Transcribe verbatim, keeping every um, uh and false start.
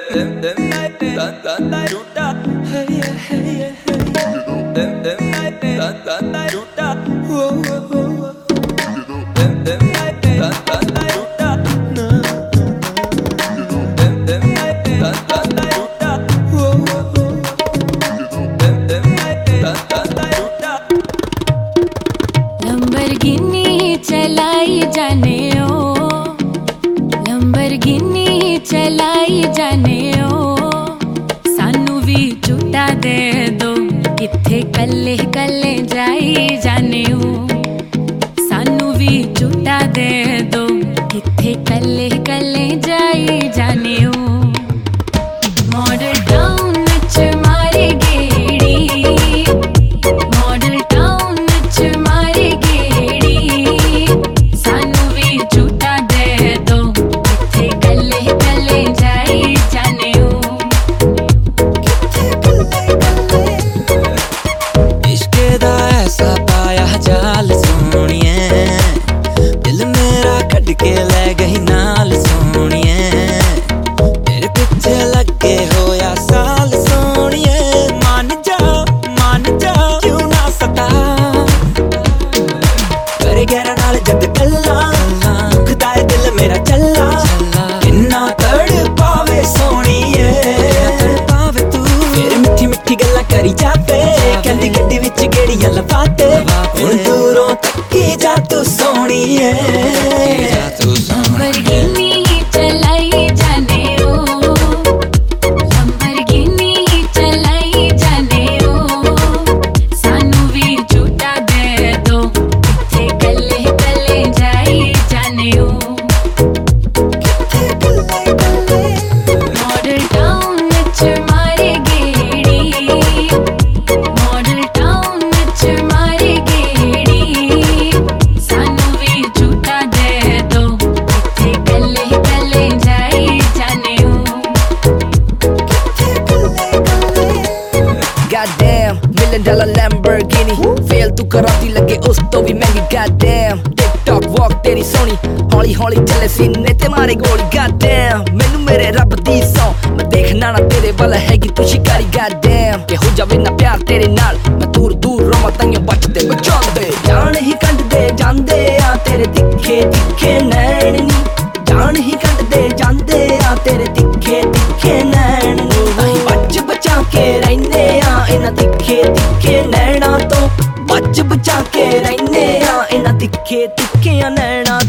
Lamborghini चलाई जाने ओ, Lamborghini चलाई जाने ओ, सानू भी झूठा दे दो, किथे कल्ले कल्ले जाई जाने ओ, सानू भी झूठा दे दो, किथे कल्ले कल्ले जाई जाने ओ। मॉडल टाउन विच मारे गेड़ी, मॉडल टाउन विच मारे गेड़ी, सानू भी झूठा दे दो, किथे कल्ले कल्ले जाई जाने ओ, किथे कल्ले कल्ले। इश्क दा ऐसा पाया जाल सोहणिए, दिल मेरा कट के ले गई नाल सोहणिए, तेरे पिछे लगे होया साल सोहणिए, मान जा मान जा क्यों ना सता, करे गहरा नाल जद गल्ला, दुखदा है दिल मेरा चला, इन्ना तड़ पावे सोहणिए, पावे तू मेरे मिठी मिठी गल्ला करी जाते, कहंदी गड्डी विच गेड़ियां लवाते, हुण दूरों तक्की जा तू सोहणिए, लंबरगिनी चलाई जाने ओ, लंबरगिनी चलाई जाने ओ, सानू भी झूठा दे दो, किथे कल्ले कल्ले जाई जाने ओ, किथे कल्ले कल्ले। मॉडल टाउन विच मारे गेड़ी, मॉडल टाउन विच मारे गेड़ी, सानू भी झूठा दे दो, किथे कल्ले कल्ले जाई जाने ओ, किथे कल्ले कल्ले। Goddamn, million dollar Lamborghini, fail तू कराती लगे उस तो भी महंगी। Goddamn, TikTok walk तेरी सोनी, हौली हौली चले सीने ते मारे गोली। Goddamn, मैनू मेरे रब दी सौ, मैं देखना ना तेरे वाला है कि तू शिकारी। Goddamn, के हो जावे ना प्यार तेरे नाल, मैं दूर दूर रोवां ताइयों बचदे बचांदे, जान ही कंडदे जांदे आ तेरे तिखे तिखे नैन नी, जान ही कंडदे जांदे आ तेरे तिखे तिखे नैन नी, अहीं बच बचा के रहने आ इन्हां तिखे तिखे नैना तो, बच बचा के रहने आ इन्हां तिखे तिखे नैना